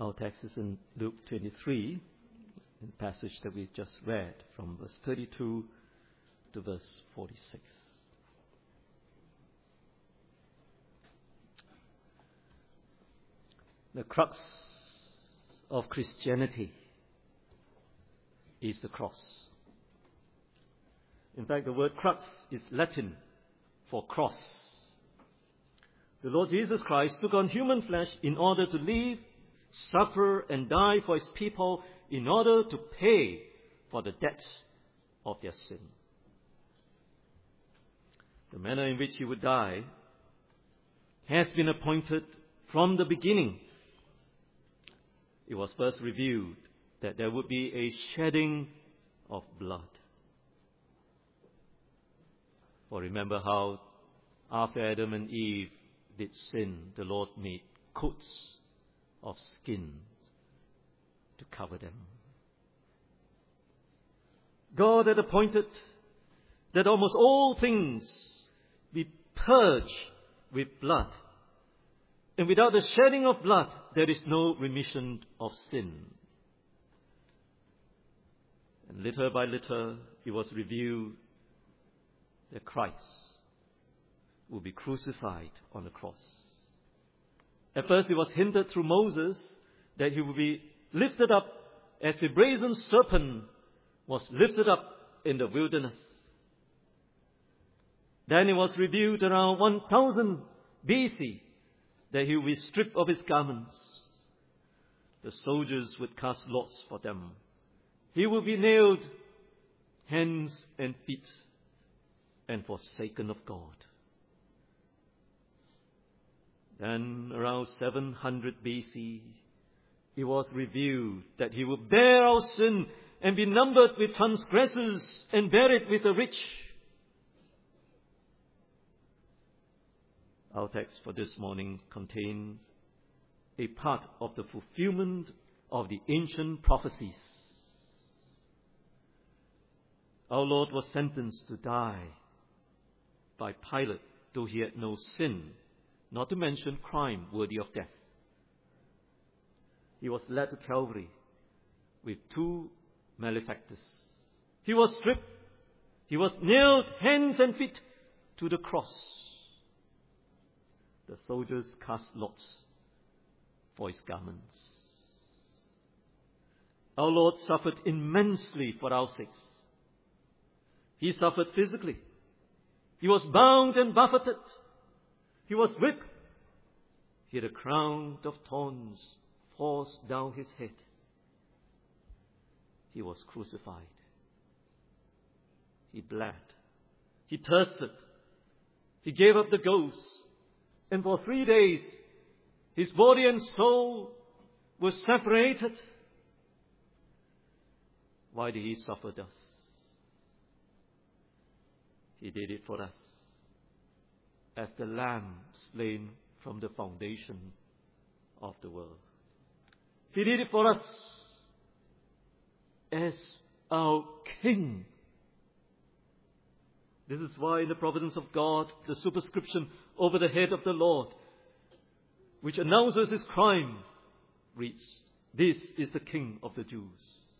Our text is in Luke 23, the passage that we've just read, from verse 32 to verse 46. The crux of Christianity is the cross. In fact, the word crux is Latin for cross. The Lord Jesus Christ took on human flesh in order to live, suffer, and die for his people in order to pay for the debt of their sin. The manner in which he would die has been appointed from the beginning. It was first revealed that there would be a shedding of blood. For remember how after Adam and Eve did sin, the Lord made coats of skin to cover them. God had appointed that almost all things be purged with blood. And without the shedding of blood, there is no remission of sin. And little by little, it was revealed that Christ will be crucified on the cross. At first, it was hinted through Moses that he would be lifted up as the brazen serpent was lifted up in the wilderness. Then it was revealed around 1000 BC that he would be stripped of his garments. The soldiers would cast lots for them. He would be nailed hands and feet and forsaken of God. Then around 700 BC, it was revealed that he would bear our sin and be numbered with transgressors and buried with the rich. Our text for this morning contains a part of the fulfillment of the ancient prophecies. Our Lord was sentenced to die by Pilate, though he had no sin, not to mention crime worthy of death. He was led to Calvary with 2 malefactors. He was stripped. He was nailed hands and feet to the cross. The soldiers cast lots for his garments. Our Lord suffered immensely for our sakes. He suffered physically. He was bound and buffeted. He was whipped. He had a crown of thorns forced down his head. He was crucified. He bled. He thirsted. He gave up the ghost. And for 3 days, his body and soul were separated. Why did he suffer thus? He did it for us, as the Lamb slain from the foundation of the world. He did it for us as our King. This is why in the providence of God, the superscription over the head of the Lord, which announces his crime, reads, "This is the King of the Jews."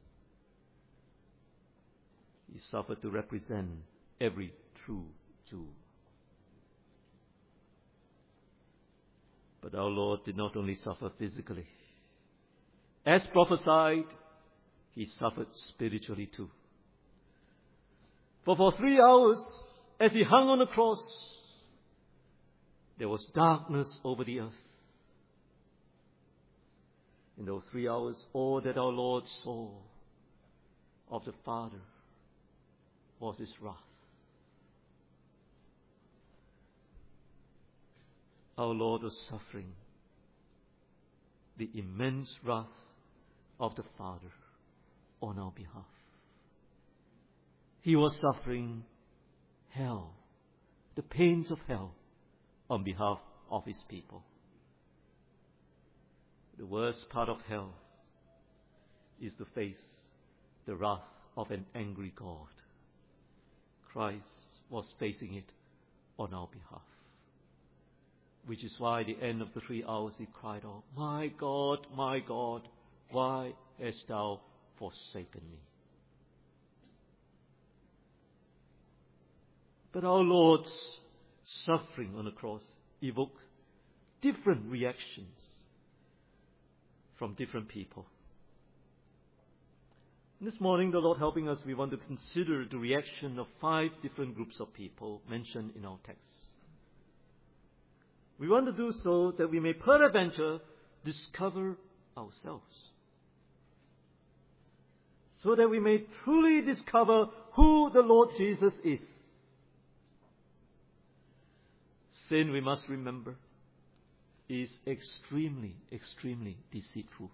He suffered to represent every true Jew. But our Lord did not only suffer physically. As prophesied, he suffered spiritually too. For 3 hours, as he hung on the cross, there was darkness over the earth. In those 3 hours, all that our Lord saw of the Father was his wrath. Our Lord was suffering the immense wrath of the Father on our behalf. He was suffering hell, the pains of hell, on behalf of his people. The worst part of hell is to face the wrath of an angry God. Christ was facing it on our behalf. which is why at the end of the 3 hours he cried out, my God, why hast thou forsaken me? But our Lord's suffering on the cross evoked different reactions from different people. This morning, the Lord helping us, we want to consider the reaction of 5 different groups of people mentioned in our text. We want to do so that we may peradventure discover ourselves, so that we may truly discover who the Lord Jesus is. Sin, we must remember, is extremely, extremely deceitful.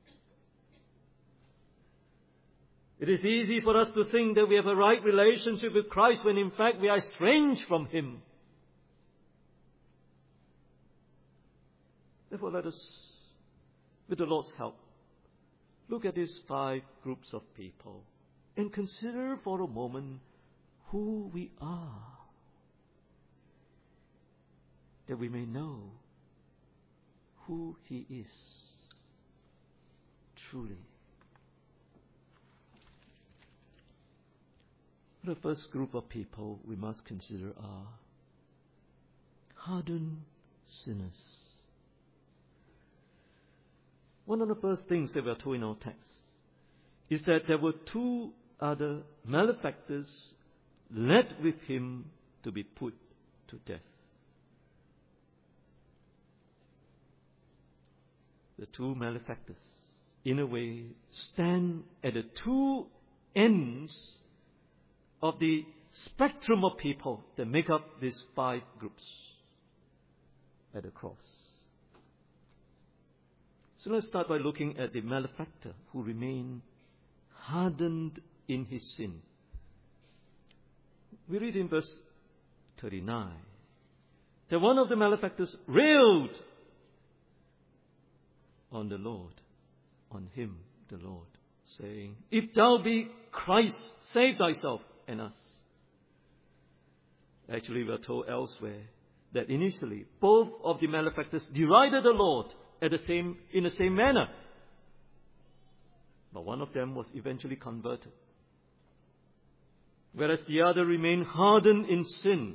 It is easy for us to think that we have a right relationship with Christ when in fact we are estranged from Him. Therefore, let us, with the Lord's help, look at these 5 groups of people and consider for a moment who we are, that we may know who He is truly. The first group of people we must consider are hardened sinners. One of the first things that we are told in our text is that there were 2 other malefactors led with him to be put to death. The 2 malefactors, in a way, stand at the 2 ends of the spectrum of people that make up these 5 groups at the cross. So let's start by looking at the malefactor who remained hardened in his sin. We read in verse 39 that one of the malefactors railed on the Lord, on him, the Lord, saying, if thou be Christ, save thyself and us. Actually, we are told elsewhere that initially both of the malefactors derided the Lord in the same manner. But one of them was eventually converted, whereas the other remained hardened in sin.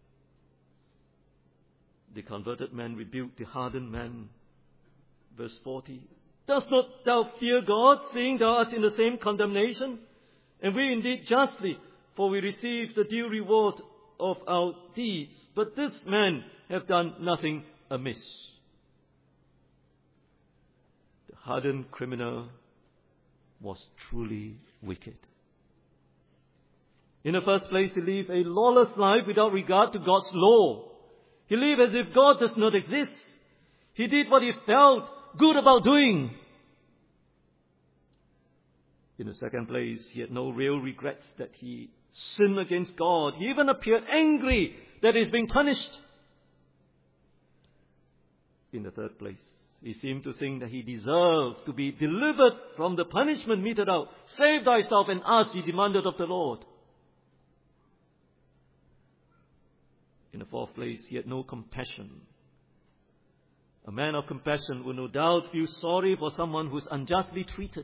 The converted man rebuked the hardened man. Verse 40, dost not thou fear God, seeing thou art in the same condemnation? And we indeed justly, for we receive the due reward of our deeds. But this man hath done nothing amiss. The hardened criminal was truly wicked. In the first place, he lived a lawless life without regard to God's law. He lived as if God does not exist. He did what he felt good about doing. In the second place, he had no real regrets that he sinned against God. He even appeared angry that he is being punished. In the third place, he seemed to think that he deserved to be delivered from the punishment meted out. Save thyself and us, he demanded of the Lord. In the fourth place, he had no compassion. A man of compassion will no doubt feel sorry for someone who is unjustly treated.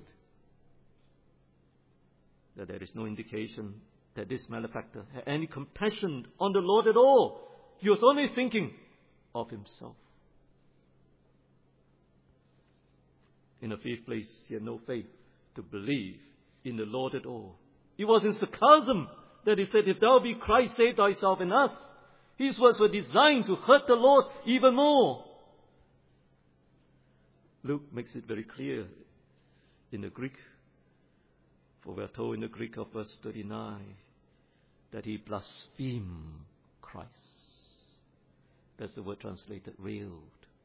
That there is no indication that this malefactor had any compassion on the Lord at all. He was only thinking of himself. In the fifth place, he had no faith to believe in the Lord at all. It was in sarcasm that he said, if thou be Christ, save thyself and us. His words were designed to hurt the Lord even more. Luke makes it very clear in the Greek, for we are told in the Greek of verse 39 that he blasphemed Christ. That's the word translated railed.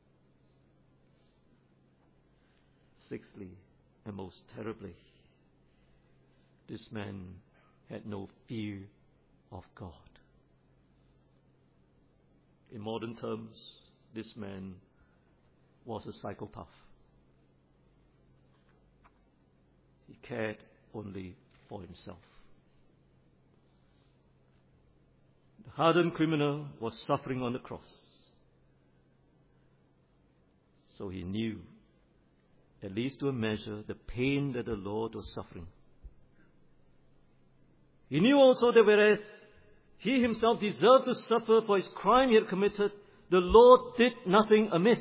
Sixthly, and most terribly, this man had no fear of God. In modern terms, this man was a psychopath. He cared only for himself. The hardened criminal was suffering on the cross. So he knew, at least to a measure, the pain that the Lord was suffering. He knew also that whereas he himself deserved to suffer for his crime he had committed, the Lord did nothing amiss.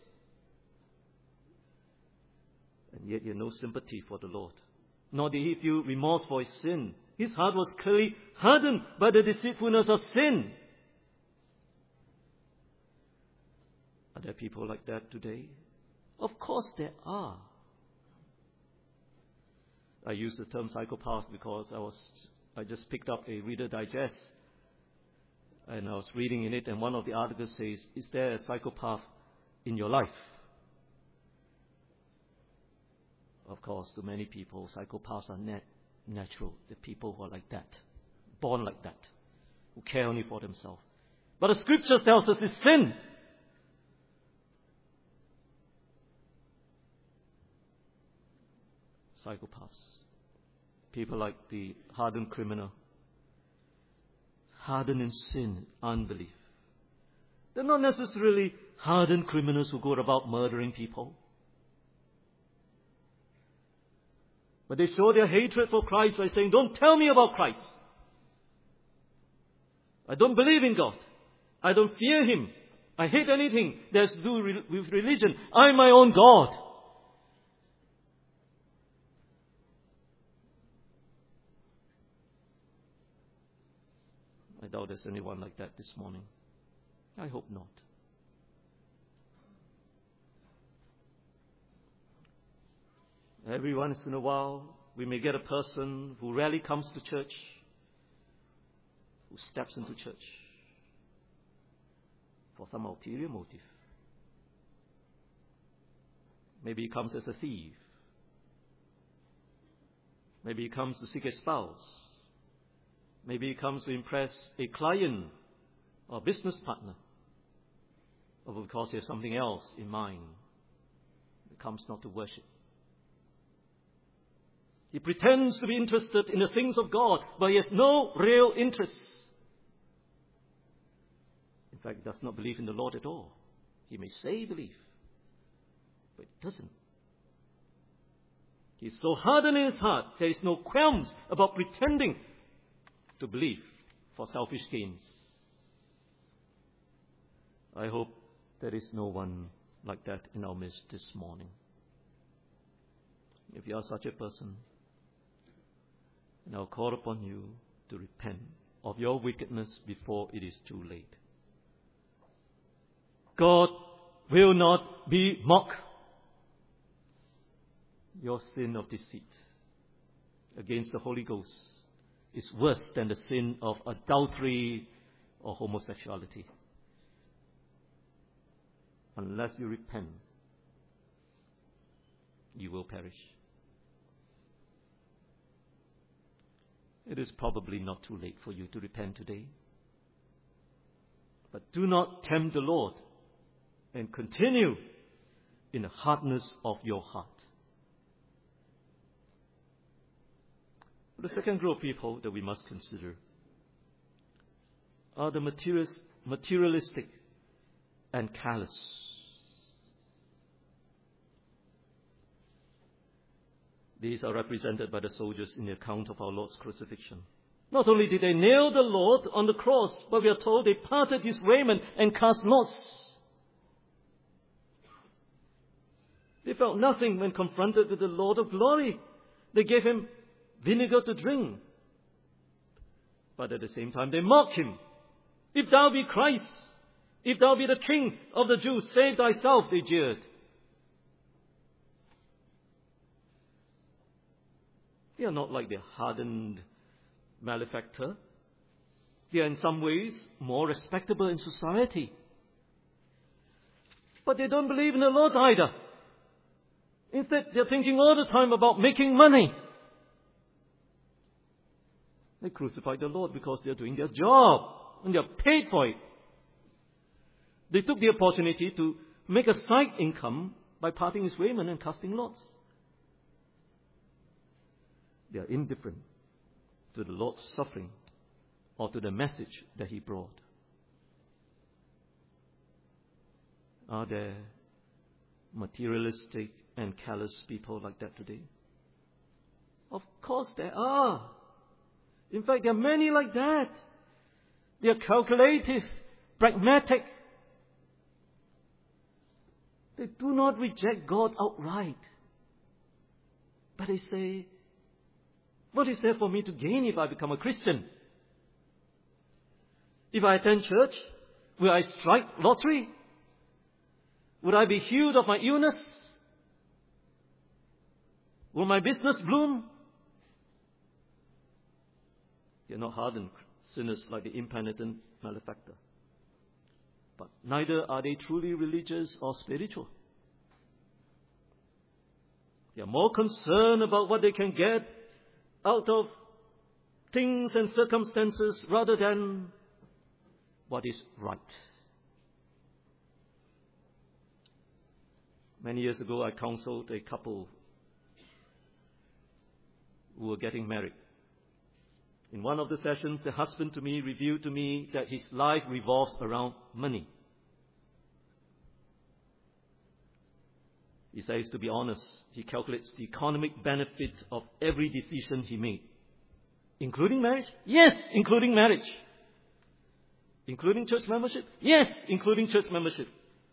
And yet he had no sympathy for the Lord. Nor did he feel remorse for his sin. His heart was clearly hardened by the deceitfulness of sin. Are there people like that today? Of course there are. I use the term psychopath because I just picked up a Reader Digest, and I was reading in it, and one of the articles says, is there a psychopath in your life? Of course, to many people, psychopaths are natural. The people who are like that, born like that, who care only for themselves. But the Scripture tells us it's sin. Psychopaths. People like the hardened criminal. Hardened in sin, unbelief. They're not necessarily hardened criminals who go about murdering people. But they show their hatred for Christ by saying, don't tell me about Christ. I don't believe in God. I don't fear Him. I hate anything that has to do with religion. I'm my own God. I doubt there's anyone like that this morning. I hope not. Every once in a while, we may get a person who rarely comes to church, who steps into church for some ulterior motive. Maybe he comes as a thief. Maybe he comes to seek a spouse. Maybe he comes to impress a client or business partner. Or because he has something else in mind. He comes not to worship. He pretends to be interested in the things of God, but he has no real interest. In fact, he does not believe in the Lord at all. He may say he believes, but he doesn't. He is so hardened in his heart, there is no qualms about pretending to believe for selfish gains. I hope there is no one like that in our midst this morning. If you are such a person, and I'll call upon you to repent of your wickedness before it is too late. God will not be mocked. Your sin of deceit against the Holy Ghost is worse than the sin of adultery or homosexuality. Unless you repent, you will perish. It is probably not too late for you to repent today. But do not tempt the Lord and continue in the hardness of your heart. The second group of people that we must consider are the materialistic and callous. These are represented by the soldiers in the account of our Lord's crucifixion. Not only did they nail the Lord on the cross, but we are told they parted his raiment and cast lots. They felt nothing when confronted with the Lord of glory. They gave him vinegar to drink. But at the same time, they mocked him. If thou be Christ, if thou be the King of the Jews, save thyself, they jeered. They are not like the hardened malefactor. They are in some ways more respectable in society. But they don't believe in the Lord either. Instead, they're thinking all the time about making money. They crucified the Lord because they're doing their job and they're paid for it. They took the opportunity to make a side income by parting his raiment and casting lots. They are indifferent to the Lord's suffering or to the message that he brought. materialistic and callous people like that today? Of course there are. In fact, there are many like that. They are calculative, pragmatic. They do not reject God outright. But they say, what is there for me to gain if I become a Christian? If I attend church, will I strike lottery? Would I be healed of my illness? Will my business bloom? They are not hardened sinners like the impenitent malefactor. But neither are they truly religious or spiritual. They are more concerned about what they can get out of things and circumstances rather than what is right. Many years ago, I counseled a couple who were getting married. In one of the sessions, the husband to me revealed to me that his life revolves around money. He says, to be honest, he calculates the economic benefit of every decision he made. Including marriage? Yes, including marriage. Including church membership? Yes, including church membership.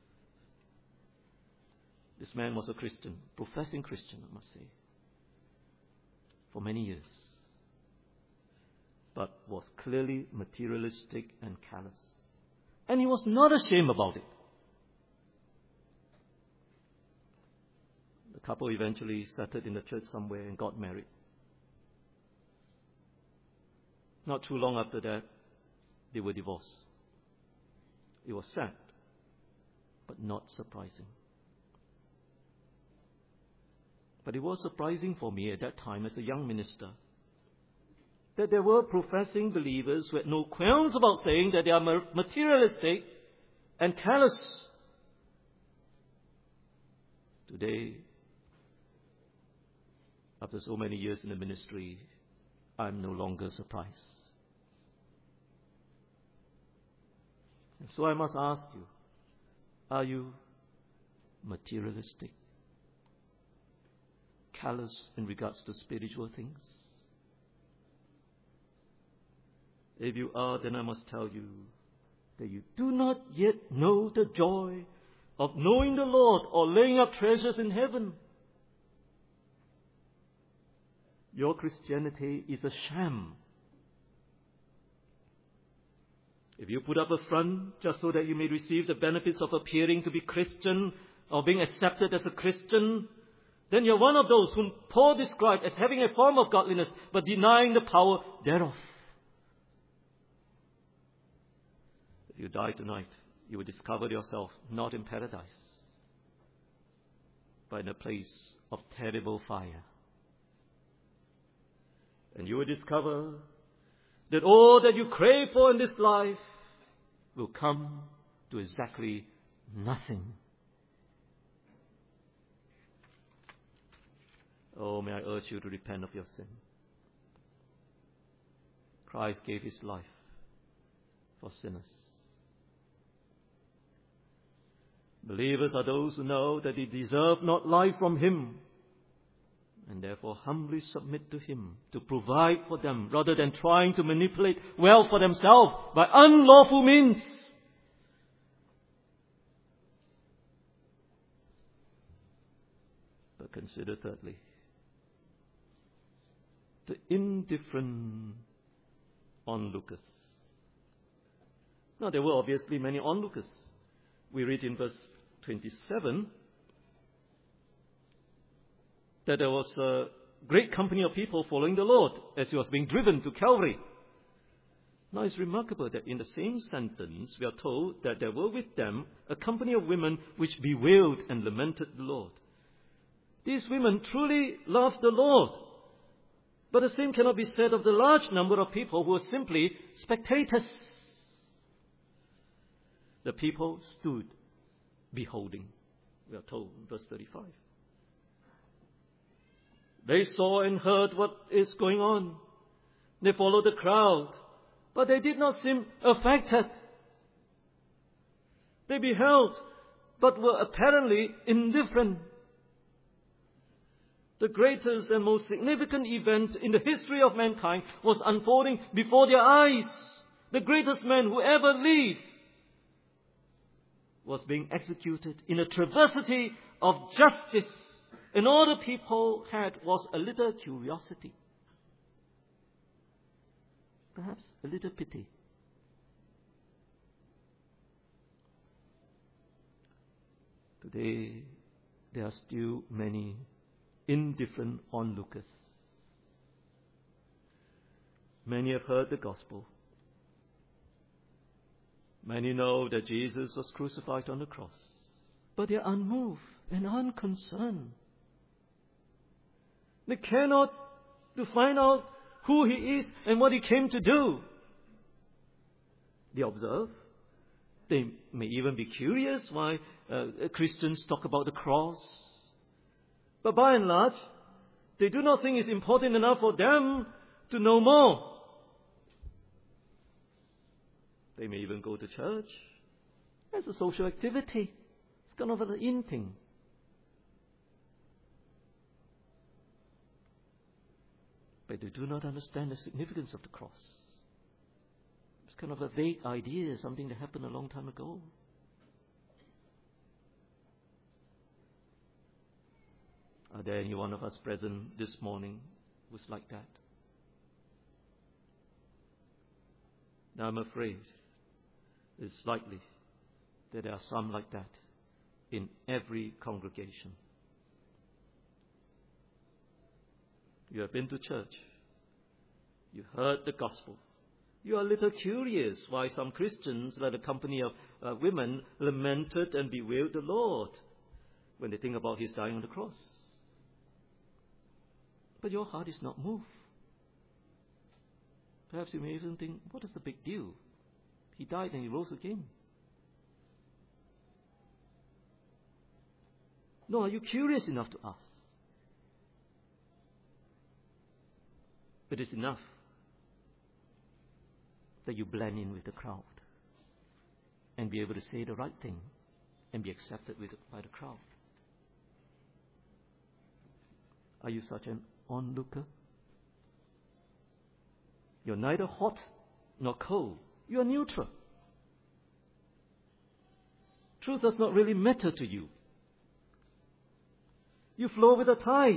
This man was a Christian, professing Christian, I must say, for many years, but was clearly materialistic and callous. And he was not ashamed about it. The couple eventually settled in the church somewhere and got married. Not too long after that, they were divorced. It was sad, but not surprising. But it was surprising for me at that time as a young minister that there were professing believers who had no qualms about saying that they are materialistic and callous. Today, after so many years in the ministry, I'm no longer surprised. And so I must ask you, are you materialistic, callous in regards to spiritual things? If you are, then I must tell you that you do not yet know the joy of knowing the Lord or laying up treasures in heaven. Your Christianity is a sham. If you put up a front just so that you may receive the benefits of appearing to be Christian or being accepted as a Christian, then you're one of those whom Paul described as having a form of godliness but denying the power thereof. If you die tonight, you will discover yourself not in paradise, but in a place of terrible fire. And you will discover that all that you crave for in this life will come to exactly nothing. Oh, may I urge you to repent of your sin. Christ gave his life for sinners. Believers are those who know that they deserve not life from him, and therefore humbly submit to him to provide for them rather than trying to manipulate wealth for themselves by unlawful means. But consider thirdly, the indifferent onlookers. Now, there were obviously many onlookers. We read in verse 27 that there was a great company of people following the Lord as he was being driven to Calvary. Now, it's remarkable that in the same sentence, we are told that there were with them a company of women which bewailed and lamented the Lord. These women truly loved the Lord. But the same cannot be said of the large number of people who were simply spectators. The people stood beholding, we are told in verse 35. They saw and heard what is going on. They followed the crowd, but they did not seem affected. They beheld, but were apparently indifferent. The greatest and most significant event in the history of mankind was unfolding before their eyes. The greatest man who ever lived was being executed in a travesty of justice. And all the people had was a little curiosity. Perhaps a little pity. Today, there are still many indifferent onlookers. Many have heard the gospel. Many know that Jesus was crucified on the cross. But they are unmoved and unconcerned. They cannot to find out who he is and what he came to do. They observe. They may even be curious why Christians talk about the cross. But by and large, they do not think it's important enough for them to know more. They may even go to church as a social activity. It's kind of an in thing. But they do not understand the significance of the cross. It's kind of a vague idea, something that happened a long time ago. Are there any one of us present this morning who's like that? Now I'm afraid it's likely that there are some like that in every congregation. You have been to church. You heard the gospel. You are a little curious why some Christians, like a company of women, lamented and bewailed the Lord when they think about his dying on the cross. But your heart is not moved. Perhaps you may even think, what is the big deal? He died and he rose again. No, are you curious enough to ask? It is enough that you blend in with the crowd and be able to say the right thing and be accepted by the crowd. Are you such an onlooker? You're neither hot nor cold. You are neutral. Truth does not really matter to you. You flow with the tide.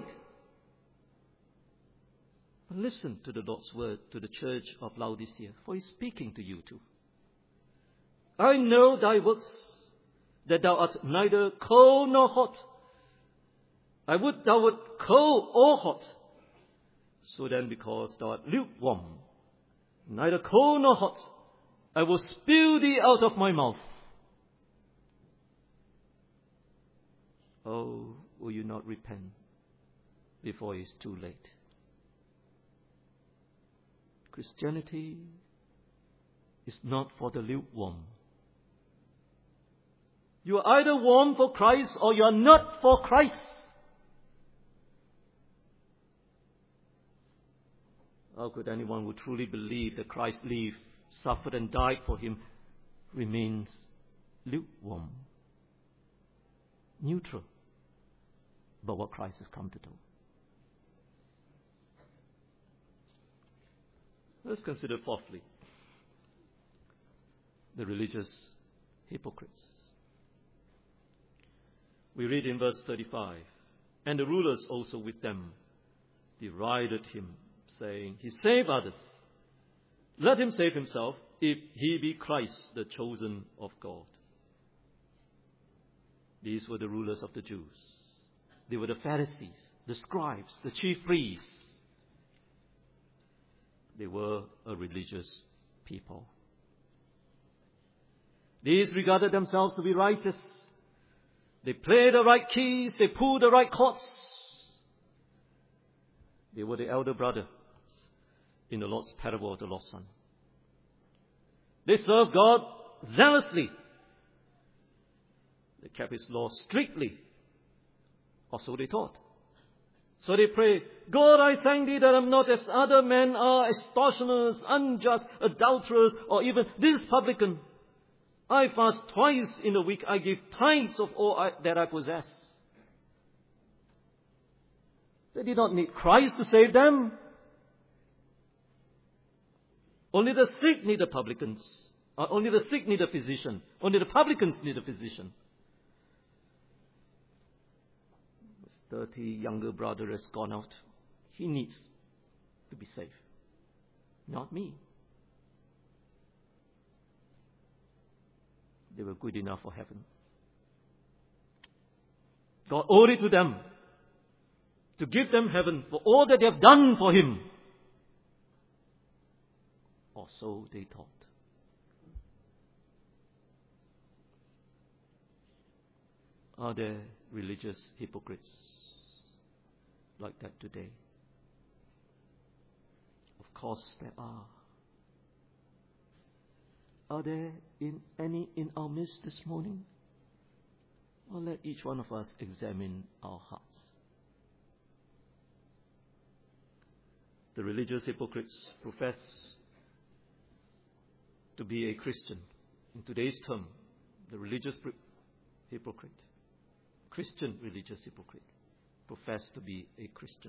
But listen to the Lord's word to the church of Laodicea, for he's speaking to you too. I know thy works, that thou art neither cold nor hot. I would thou wert cold or hot. So then, because thou art lukewarm, neither cold nor hot, I will spew thee out of my mouth. Oh, will you not repent before it is too late? Christianity is not for the lukewarm. You are either warm for Christ or you are not for Christ. How could anyone who truly believed that Christ lived, suffered and died for him remains lukewarm, neutral about what Christ has come to do? Let's consider fourthly, the religious hypocrites. We read in verse 35, and the rulers also with them derided him, saying, he saved others. Let him save himself, if he be Christ, the chosen of God. These were the rulers of the Jews. They were the Pharisees, the scribes, the chief priests. They were a religious people. These regarded themselves to be righteous. They played the right keys. They pulled the right chords. They were the elder brother in the Lord's parable of the lost son. They served God zealously. They kept his law strictly. Or so they thought. So they pray, God, I thank thee that I'm not as other men are, extortioners, unjust, adulterers, or even this publican. I fast twice in a week. I give tithes of all that I possess. They did not need Christ to save them. Only the sick need a publicans. Only the sick need a physician. Only the publicans need a physician. His 30 younger brother has gone out. He needs to be saved. Not me. They were good enough for heaven. God owed it to them to give them heaven for all that they have done for Him. Or so they thought. Are there religious hypocrites like that today? Of course there are. Are there any in our midst this morning? Well, let each one of us examine our hearts. The religious hypocrites profess to be a Christian. In today's term, the religious hypocrite, Christian religious hypocrite, profess to be a Christian.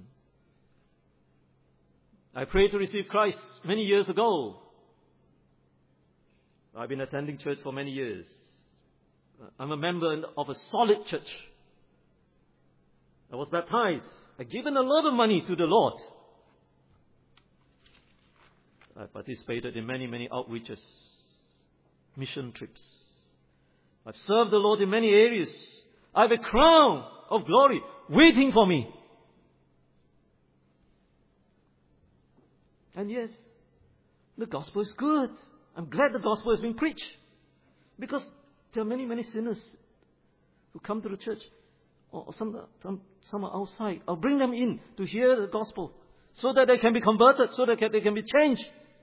I prayed to receive Christ many years ago. I've been attending church for many years. I'm a member of a solid church. I was baptized. I've given a lot of money to the Lord. I participated in many outreaches, mission trips. I've served the Lord in many areas. I have a crown of glory waiting for me. And yes, the gospel is good. I'm glad the gospel has been preached. Because there are many sinners who come to the church. Or some are outside. I'll bring them in to hear the gospel so that they can be converted, so that they can be changed.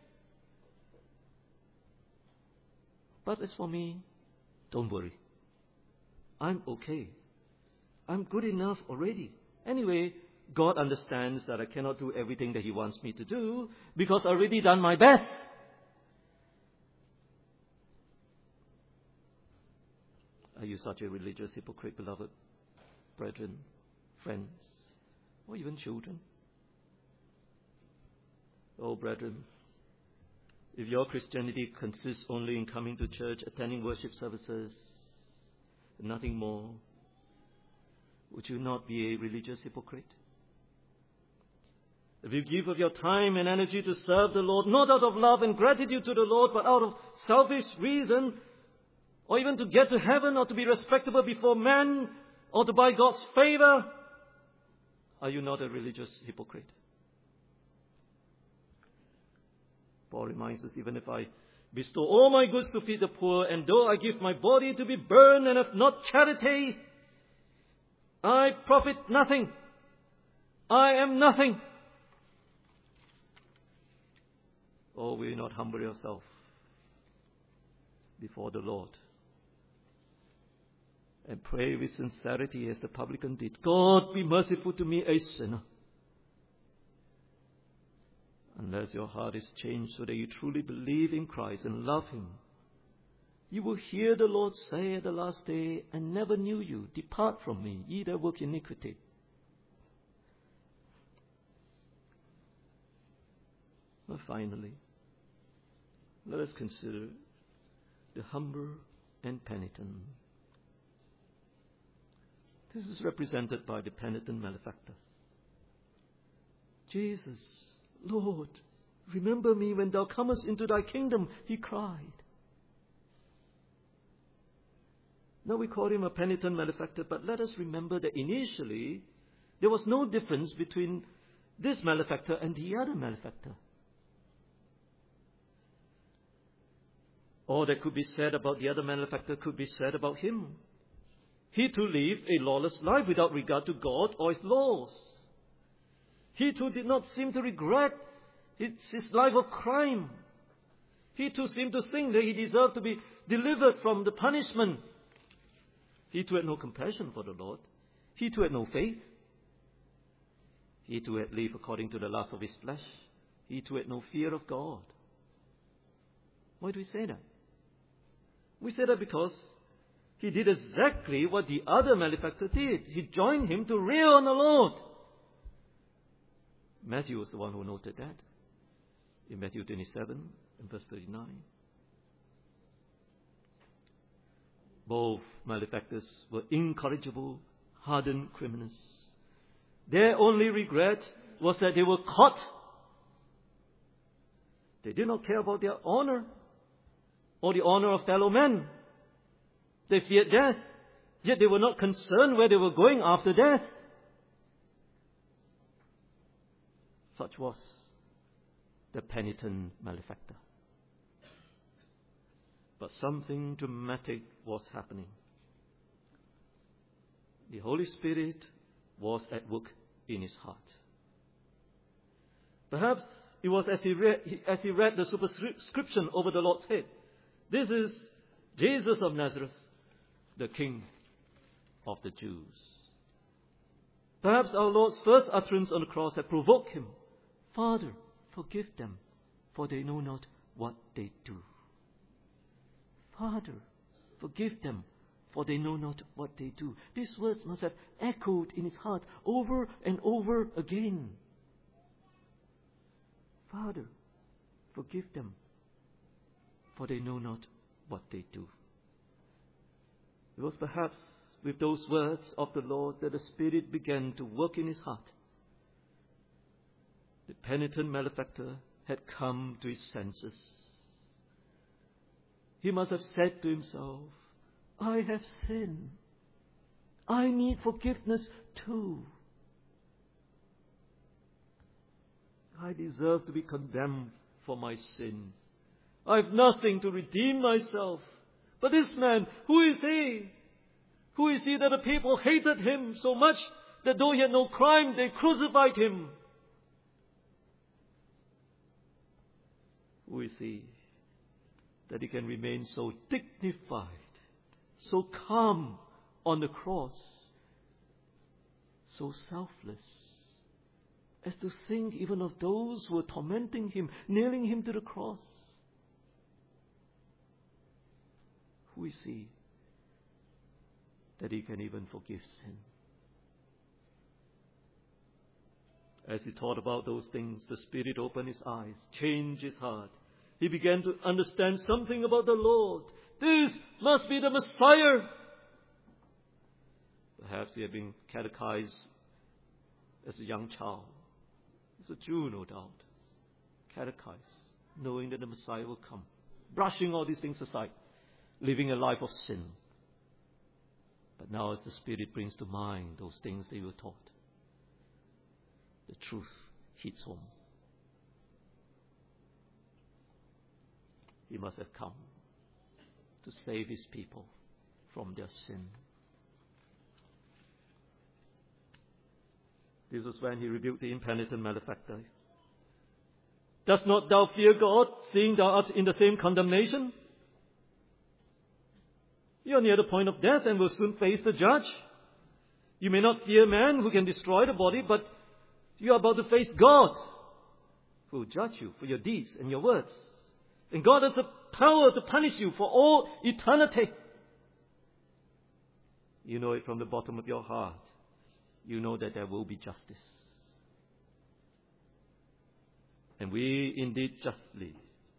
But as for me, don't worry. I'm okay. I'm good enough already. Anyway, God understands that I cannot do everything that He wants me to do because I've already done my best. Are you such a religious hypocrite, beloved brethren, friends, or even children? Oh, brethren, if your Christianity consists only in coming to church, attending worship services, and nothing more, would you not be a religious hypocrite? If you give of your time and energy to serve the Lord, not out of love and gratitude to the Lord, but out of selfish reason, or even to get to heaven, or to be respectable before men, or to buy God's favor, are you not a religious hypocrite? Paul reminds us, even if I bestow all my goods to feed the poor, and though I give my body to be burned and have not charity, I profit nothing. I am nothing. Oh, will you not humble yourself before the Lord and pray with sincerity as the publican did? God, be merciful to me, a sinner. Unless your heart is changed so that you truly believe in Christ and love Him, you will hear the Lord say at the last day, I never knew you. Depart from me, ye that work iniquity. Well, finally, let us consider the humble and penitent. This is represented by the penitent malefactor. Jesus, Lord, remember me when thou comest into thy kingdom, he cried. Now we call him a penitent malefactor, but let us remember that initially there was no difference between this malefactor and the other malefactor. All that could be said about the other malefactor could be said about him. He too lived a lawless life without regard to God or His laws. He too did not seem to regret his life of crime. He too seemed to think that he deserved to be delivered from the punishment. He too had no compassion for the Lord. He too had no faith. He too had lived according to the lust of his flesh. He too had no fear of God. Why do we say that? We say that because he did exactly what the other malefactor did. He joined him to rail on the Lord. Matthew was the one who noted that in Matthew 27 and verse 39. Both malefactors were incorrigible, hardened criminals. Their only regret was that they were caught. They did not care about their honor or the honor of fellow men. They feared death, yet they were not concerned where they were going after death. Such was the penitent malefactor. But something dramatic was happening. The Holy Spirit was at work in his heart. Perhaps it was as he read the superscription over the Lord's head. This is Jesus of Nazareth, the King of the Jews. Perhaps our Lord's first utterance on the cross had provoked him. Father, forgive them, for they know not what they do. Father, forgive them, for they know not what they do. These words must have echoed in his heart over and over again. Father, forgive them, for they know not what they do. It was perhaps with those words of the Lord that the Spirit began to work in his heart. The penitent malefactor had come to his senses. He must have said to himself, I have sinned. I need forgiveness too. I deserve to be condemned for my sin. I have nothing to redeem myself. But this man, who is he? Who is he that the people hated him so much that though he had no crime, they crucified him? Who is he that he can remain so dignified, so calm on the cross, so selfless, as to think even of those who were tormenting him, nailing him to the cross? Who is he that he can even forgive sin? As he thought about those things, the Spirit opened his eyes, changed his heart. He began to understand something about the Lord. This must be the Messiah. Perhaps he had been catechized as a young child, as a Jew, no doubt. Catechized, knowing that the Messiah will come, brushing all these things aside, living a life of sin. But now as the Spirit brings to mind those things they were taught, the truth hits home. He must have come to save his people from their sin. This was when he rebuked the impenitent malefactor. Dost not thou fear God, seeing thou art in the same condemnation? You are near the point of death and will soon face the judge. You may not fear man who can destroy the body, but you are about to face God, who will judge you for your deeds and your words. And God has the power to punish you for all eternity. You know it from the bottom of your heart. You know that there will be justice. And we indeed justly,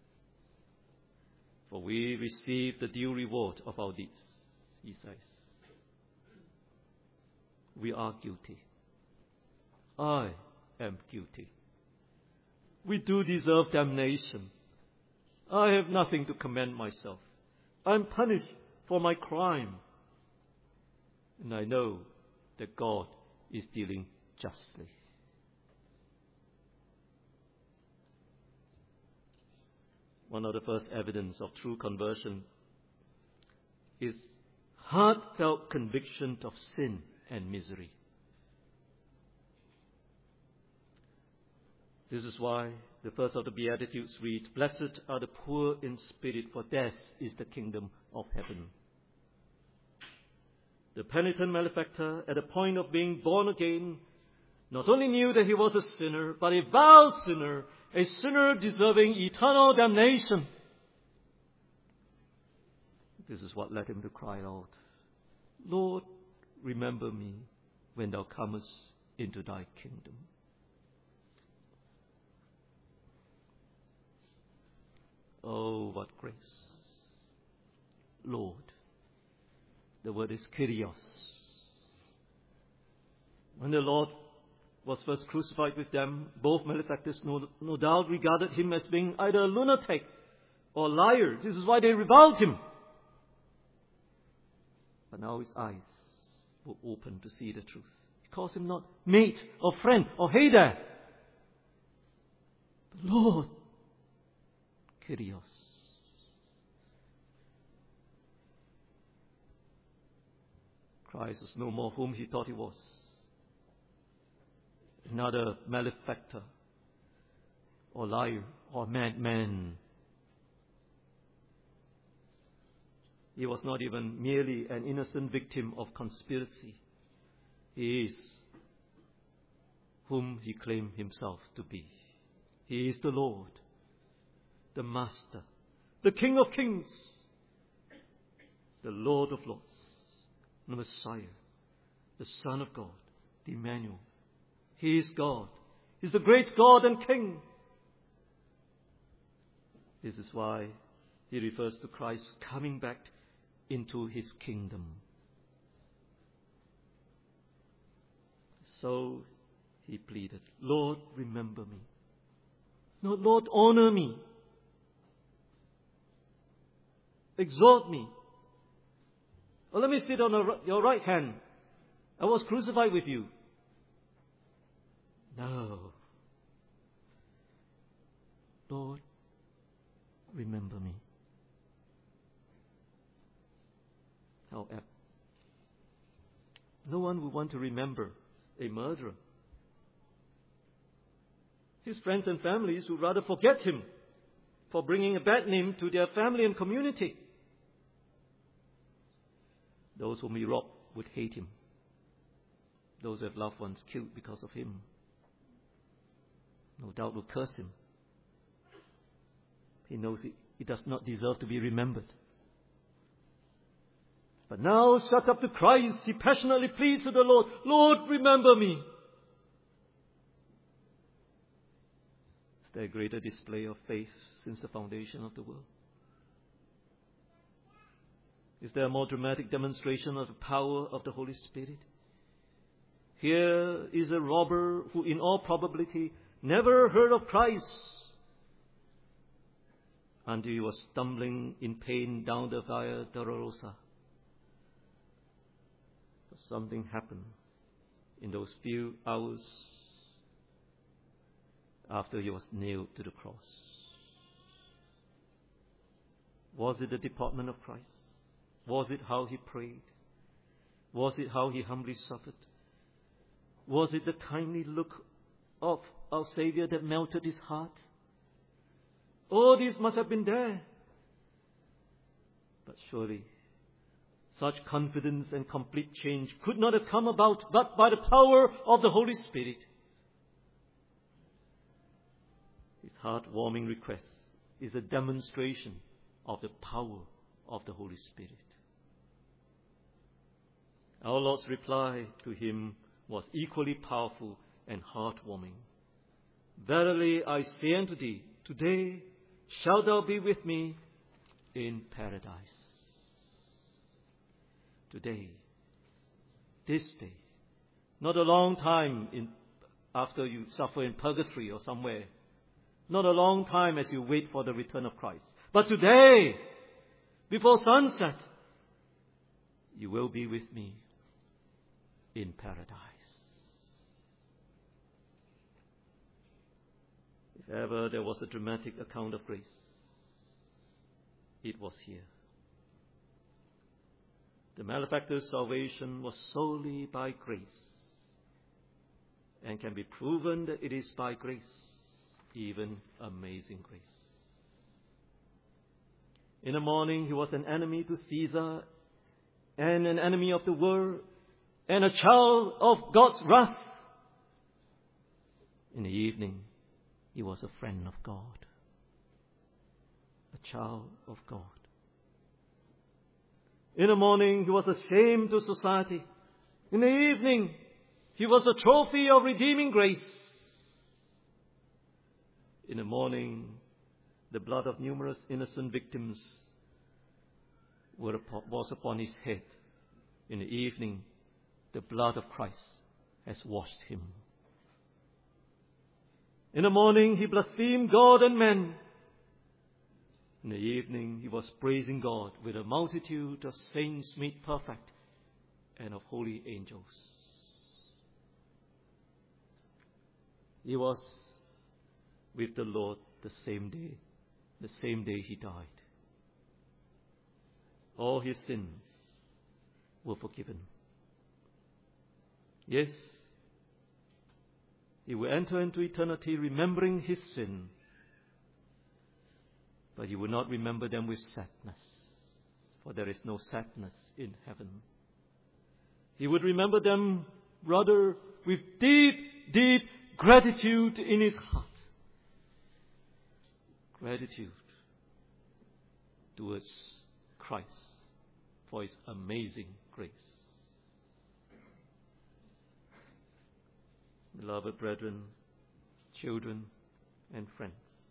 for we receive the due reward of our deeds, he says. We are guilty. I am guilty. We do deserve damnation. I have nothing to commend myself. I am punished for my crime. And I know that God is dealing justly. One of the first evidence of true conversion is heartfelt conviction of sin and misery. This is why the first of the Beatitudes reads, Blessed are the poor in spirit, for theirs is the kingdom of heaven. The penitent malefactor, at the point of being born again, not only knew that he was a sinner, but a vile sinner, a sinner deserving eternal damnation. This is what led him to cry out, Lord, remember me when thou comest into thy kingdom. Oh, what grace. Lord. The word is Kyrios. When the Lord was first crucified with them, both malefactors no doubt regarded him as being either a lunatic or a liar. This is why they reviled him. But now his eyes were open to see the truth. He calls him not mate or friend or hey there, but Lord, Kyrios. Christ was no more whom he thought he was. Another malefactor or liar or madman. He was not even merely an innocent victim of conspiracy. He is whom he claimed himself to be. He is the Lord, the Master, the King of Kings, the Lord of Lords, the Messiah, the Son of God, the Emmanuel. He is God. He is the great God and King. This is why he refers to Christ coming back into his kingdom. So he pleaded, Lord, remember me. No, Lord, honor me. Exalt me. Or let me sit on your right hand. I was crucified with you. No. Lord, remember me. How apt. No one would want to remember a murderer. His friends and families would rather forget him for bringing a bad name to their family and community. Those whom he robbed would hate him. Those who have loved ones killed because of him, no doubt will curse him. He knows he does not deserve to be remembered. But now, shut up to Christ, he passionately pleads to the Lord, Lord, remember me. Is there a greater display of faith since the foundation of the world? Is there a more dramatic demonstration of the power of the Holy Spirit? Here is a robber who in all probability never heard of Christ until he was stumbling in pain down the Via Dolorosa. Something happened in those few hours after he was nailed to the cross. Was it the deportment of Christ? Was it how he prayed? Was it how he humbly suffered? Was it the kindly look of our Savior that melted his heart? All these must have been there. But surely such confidence and complete change could not have come about but by the power of the Holy Spirit. His heart-warming request is a demonstration of the power of the Holy Spirit. Our Lord's reply to him was equally powerful and heartwarming. Verily I say unto thee, today shalt thou be with me in paradise. Today, this day, not a long time after you suffer in purgatory or somewhere, not a long time as you wait for the return of Christ, but today, before sunset, you will be with me in paradise. If ever there was a dramatic account of grace, it was here. The malefactor's salvation was solely by grace, and can be proven that it is by grace, even amazing grace. In the morning he was an enemy to Caesar, and an enemy of the world, and a child of God's wrath. In the evening he was a friend of God, a child of God. In the morning, he was a shame to society. In the evening, he was a trophy of redeeming grace. In the morning, the blood of numerous innocent victims was upon his head. In the evening, the blood of Christ has washed him. In the morning, he blasphemed God and men. In the evening, he was praising God with a multitude of saints made perfect and of holy angels. He was with the Lord the same day he died. All his sins were forgiven. Yes, he will enter into eternity remembering his sin, but he will not remember them with sadness, for there is no sadness in heaven. He would remember them rather with deep, deep gratitude in his heart. Gratitude towards Christ for his amazing grace. Beloved brethren, children, and friends,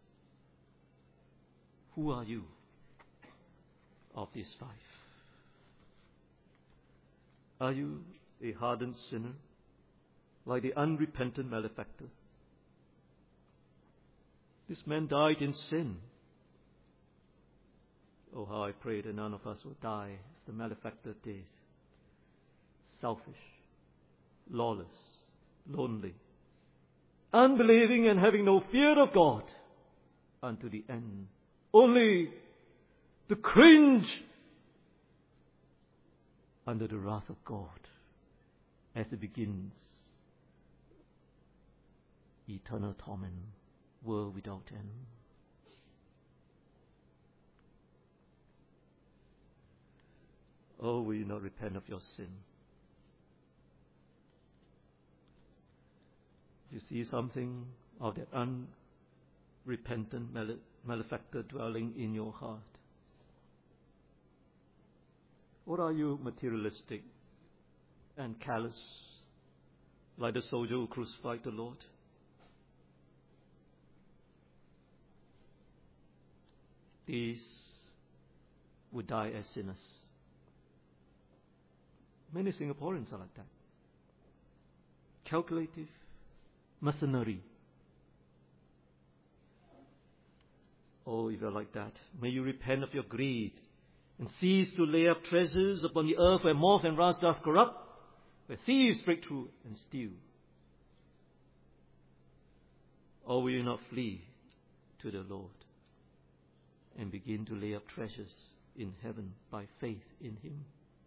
who are you of these five? Are you a hardened sinner, like the unrepentant malefactor? This man died in sin. Oh, how I pray that none of us will die as the malefactor did. Selfish, lawless, lonely, unbelieving and having no fear of God unto the end. Only to cringe under the wrath of God as it begins eternal torment, world without end. Oh, will you not repent of your sin? You see something of that unrepentant malefactor dwelling in your heart? Or are you materialistic and callous, like the soldier who crucified the Lord? These would die as sinners. Many Singaporeans are like that. Calculative, mercenary. Oh, if you're like that, may you repent of your greed and cease to lay up treasures upon the earth where moth and rust doth corrupt, where thieves break through and steal. Or will you not flee to the Lord and begin to lay up treasures in heaven by faith in Him?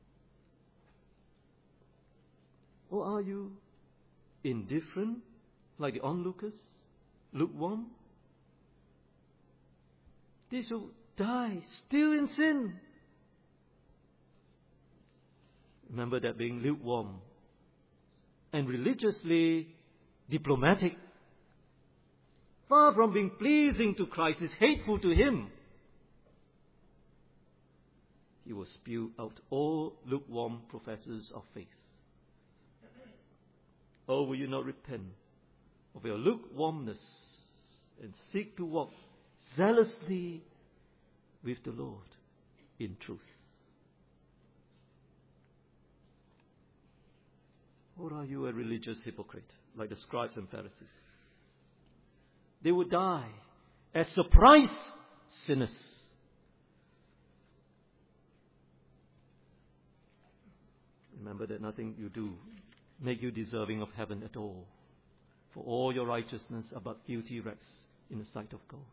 Or are you indifferent, like the onlookers, lukewarm? They shall die still in sin. Remember that being lukewarm and religiously diplomatic, far from being pleasing to Christ, is hateful to Him. He will spew out all lukewarm professors of faith. Oh, will you not repent of your lukewarmness and seek to walk zealously with the Lord in truth? Or are you a religious hypocrite, like the scribes and Pharisees? They would die as surprise sinners. Remember that nothing you do make you deserving of heaven at all, for all your righteousness are but filthy rags in the sight of God.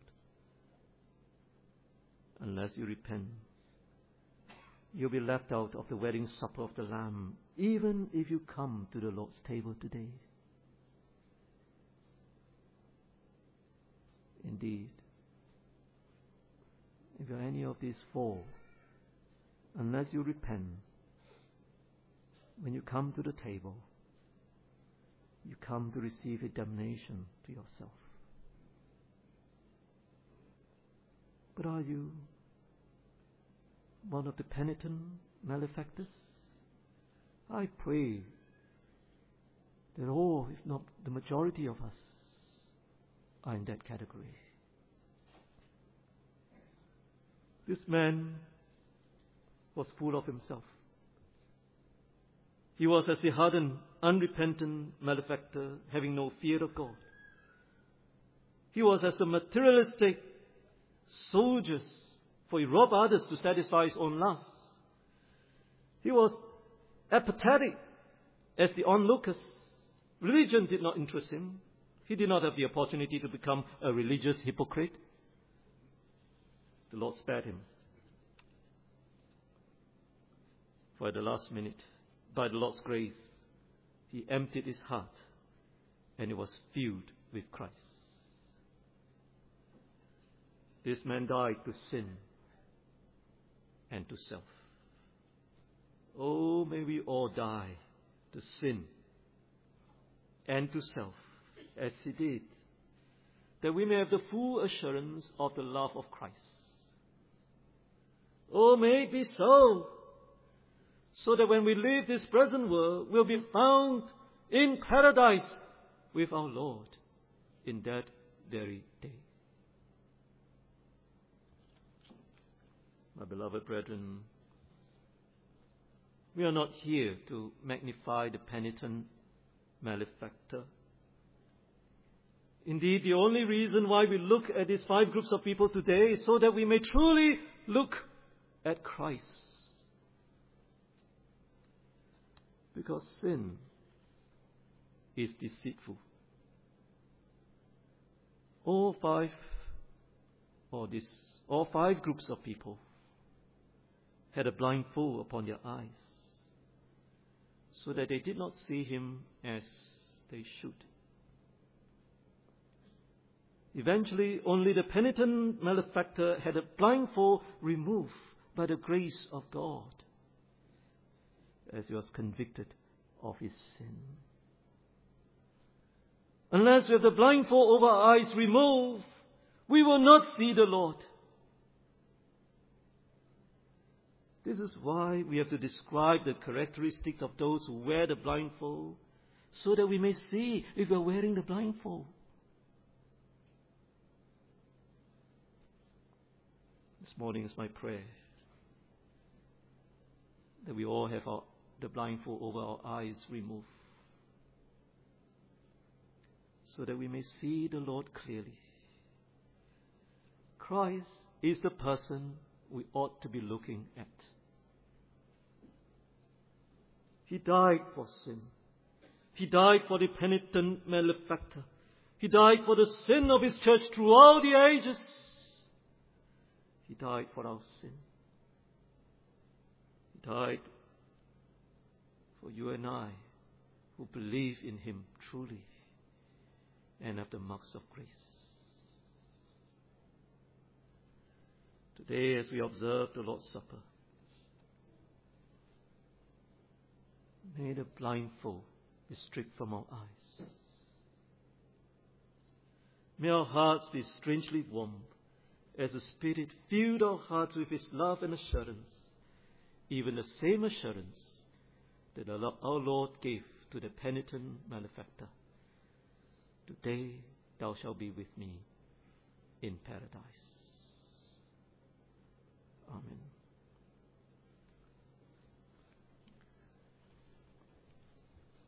Unless you repent, you'll be left out of the wedding supper of the Lamb, even if you come to the Lord's table today. Indeed, if you're any of these four, unless you repent, when you come to the table, you come to receive a damnation to yourself. But are you one of the penitent, malefactors? I pray that all, if not the majority of us, are in that category. This man was full of himself. He was as the hardened, unrepentant malefactor, having no fear of God. He was as the materialistic soldiers, for he robbed others to satisfy his own lusts. He was apathetic as the onlookers. Religion did not interest him. He did not have the opportunity to become a religious hypocrite. The Lord spared him. For at the last minute, by the Lord's grace, he emptied his heart and it was filled with Christ. This man died to sin and to self. Oh, may we all die to sin and to self, as he did, that we may have the full assurance of the love of Christ. Oh, may it be so that when we leave this present world, we'll be found in paradise with our Lord in that very day. My beloved brethren, we are not here to magnify the penitent malefactor. Indeed, the only reason why we look at these 5 groups of people today is so that we may truly look at Christ. Because sin is deceitful. All 5 groups of people had a blindfold upon their eyes, so that they did not see him as they should. Eventually, only the penitent malefactor had a blindfold removed by the grace of God, as he was convicted of his sin. Unless we have the blindfold over our eyes removed, we will not see the Lord. This is why we have to describe the characteristics of those who wear the blindfold, so that we may see if we are wearing the blindfold. This morning is my prayer that we all have the blindfold over our eyes removed, so that we may see the Lord clearly. Christ is the person we ought to be looking at. He died for sin. He died for the penitent malefactor. He died for the sin of his church throughout the ages. He died for our sin. He died for you and I who believe in him truly and have the marks of grace. Today, as we observe the Lord's Supper, may the blindfold be stripped from our eyes. May our hearts be strangely warmed as the Spirit filled our hearts with his love and assurance, even the same assurance that our Lord gave to the penitent malefactor. Today thou shalt be with me in paradise. Amen.